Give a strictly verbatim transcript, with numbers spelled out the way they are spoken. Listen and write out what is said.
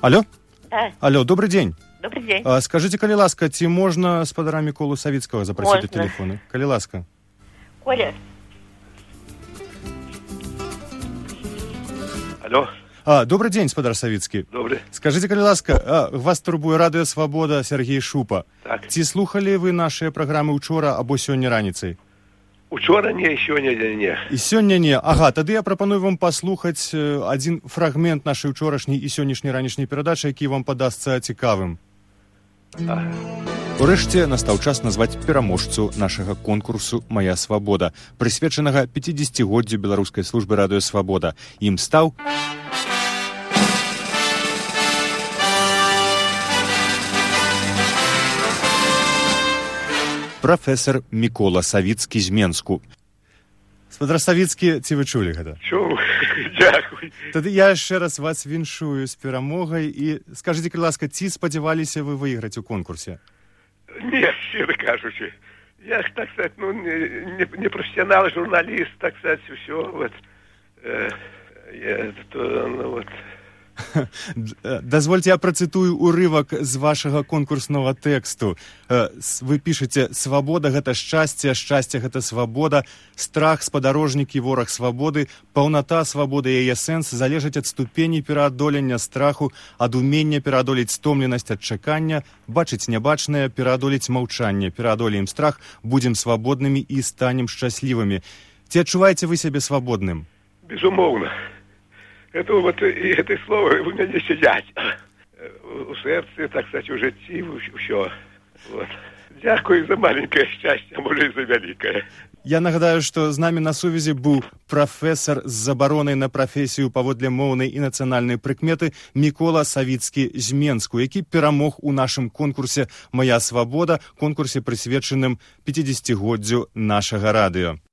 Алло? Да. Алло, добрый день. Добрый день. А, скажите, калі ласка, ці можна спадара Міколу Савіцкага запросить Можно. до телефона? Калі ласка. Коля. Алло. А, добрый день, спадар Савіцкі. Добрый. Скажите, калі ласка, а, вас турбуе Радыё Свабода, Сергей Шупа. Так. Ці слухали вы наши программы учора або сёння раніцай? Учора не, сёння не, не. І сёння не. Ага, тады я прапаную вам паслухаць э, адзін фрагмент нашай учорашняй і сённяшняй ранішняй перадачы, які вам падасца цікавым. А. Урэшце настаў час назваць пераможцу нашага конкурсу «Мая свабода», прысвечанага пяцідзесяцігоддзю беларускай службы Радыё Свабода. Ім стаў прафесор Мікола Савіцкі з Менску. Спадар Савіцкі, ці вы чулі гэта? Чуў, дзякуй. Тады я яшчэ раз вас віншую з перамогай і скажыце, калі ласка, ці спадзяваліся вы выйграць у конкурсе? Не, щиро кажучи. Я, так сказать, ну, не, не, не профессионал, журналист, так сказать, все, вот. Э, я, то, ну, вот. Дазвольте, я працытую урывак з вашага конкурснага тэксту. Вы пішаце: «Свабода – гэта шчасце, шчасце – гэта свабода, страх – спадарожнік і вораг свабоды, паўната свабоды і яе сэнс залежаць ад ступені пераадолення страху, ад умення пераадолець стомленасць ад чакання, бачыць нябачнае, пераадолець маўчанне, пераадолеем страх, будзем свабоднымі і станем шчаслівымі». Ці адчуваеце вы сябе свабодным? Безумоўна. Это вот и это слово у меня сидять у сердце, так сказать, у житті, все. Вот. Дякую за маленькое счастье, а может и за великое. Я нагадаю, што з намі на сувязі быў прафесар з забаронай на прафесію паводле моўнай і нацыянальнай прыкметы Мікола Савіцкі з Менску, які перамог у нашым конкурсе «Мая свабода», конкурсе, прысвечаным пяцідзесяцігоддзю нашага радыё.